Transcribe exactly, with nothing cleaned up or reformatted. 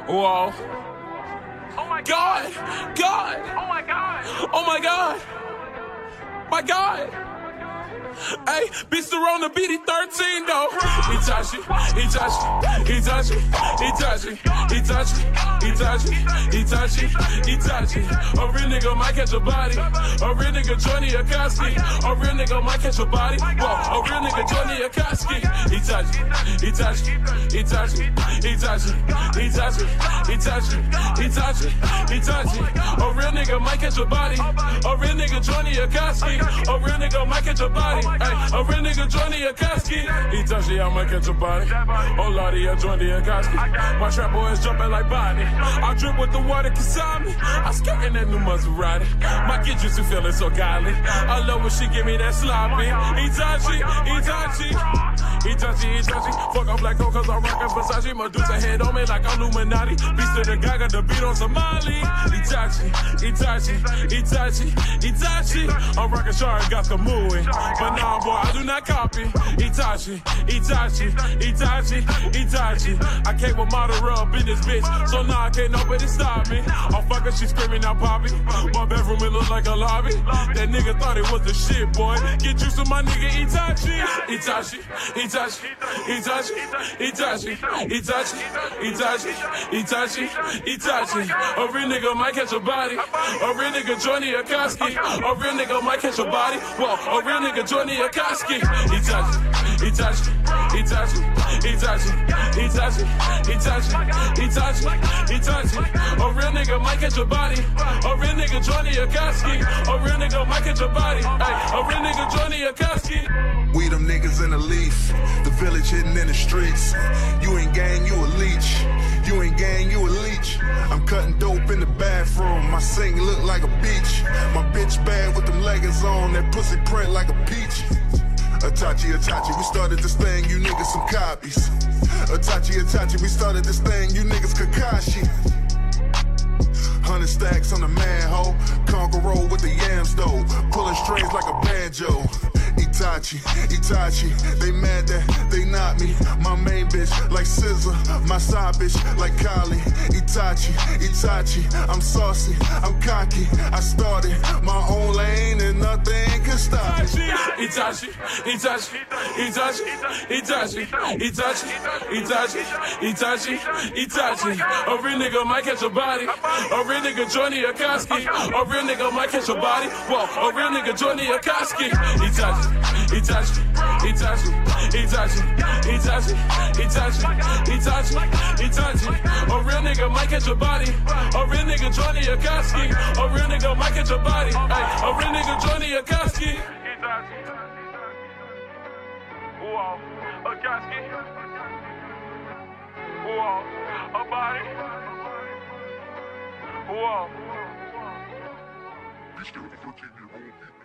Whoa. Oh my God! God! Oh my God! Oh my God! My God! Hey, bitch, the on the beat, he thirteen though. Itachi, Itachi, Itachi, Itachi, Itachi, Itachi, Itachi, Itachi. A real nigga might catch a body. A real nigga Johnny Akatsuki. A real nigga might catch a body. Whoa, a real nigga Johnny Akatsuki. Itachi, Itachi, Itachi, Itachi, Itachi, Itachi, Itachi, Itachi. A real nigga might catch a body. A real nigga Johnny Akatsuki. A real nigga might catch a body. Hey, a real nigga Johnny Akatsuki. Itachi, I might catch a body. Oh lordy, I Johnny Akatsuki. My trap boy is jumping like body. I drip with the water Kasami. I skate in that new Maserati. My kid used to feeling so godly. I love when she give me that sloppy. Itachi, Itachi, Itachi, Itachi. Fuck off like Coke cause I'm rockin' Versace. Medusa head on me like Illuminati. Beast of the Gaga, the beat on Somali. Itachi, Itachi, Itachi, Itachi. I'm rockin' Shard, got the movie. But nah, boy, I do not copy. Itachi, Itachi, Itachi, Itachi. I came with model up in this bitch, so now nah, can't nobody stop me. I'm fucking, she screaming out Poppy. My bedroom, it look like a lobby. That nigga thought it was the shit, boy. Get used to my nigga Itachi. Itachi, Itachi, Itachi, Itachi, Itachi, Itachi, Itachi, Itachi. A real nigga might catch a body. A real nigga Johnny Akatsuki. A real nigga might catch a body. Whoa, a real nigga Johnny Akatsuki. Itachi, Itachi, Itachi, Itachi, Itachi, Itachi, Itachi, Itachi. A real nigga might catch a body. A real nigga Johnny Akatsuki. A real nigga might catch a body. Hey, a real nigga Johnny Akatsuki. We them niggas in the leaf, the village hidden in the streets. You ain't gang, you a leech. You ain't gang, you a leech. I'm cutting dope in the bathroom. My sink look like a beach. My bitch bad with them leggings on. That pussy print like a peach. Itachi, Itachi, we started this thing, you niggas some copies. Itachi, Itachi, we started this thing, you niggas Kakashi. Hundred stacks on the manhole, Conquer roll with the yams though, pulling strings like a banjo. Itachi, Itachi, they mad that they not me. My main bitch like S Z A, my side bitch like Kylie. Itachi, Itachi, I'm saucy, I'm cocky. I started my own lane and nothing can stop me. Itachi, Itachi, Itachi, Itachi, Itachi, Itachi, Itachi, Itachi. A real nigga might catch a body. A real nigga Johnny Akatsuki. A real nigga might catch a body. Whoa, a real nigga Johnny Akatsuki. Itachi, Itachi, Itachi, Itachi, Itachi, Itachi, Itachi, Itachi. A real nigga might catch a body. A real nigga Johnny Akatsuki. A real nigga might catch a body. Hey, a real nigga Johnny Akatsuki. Whoa, Akatsuki. Whoa, a body. Whoa. We still the fourteen year old.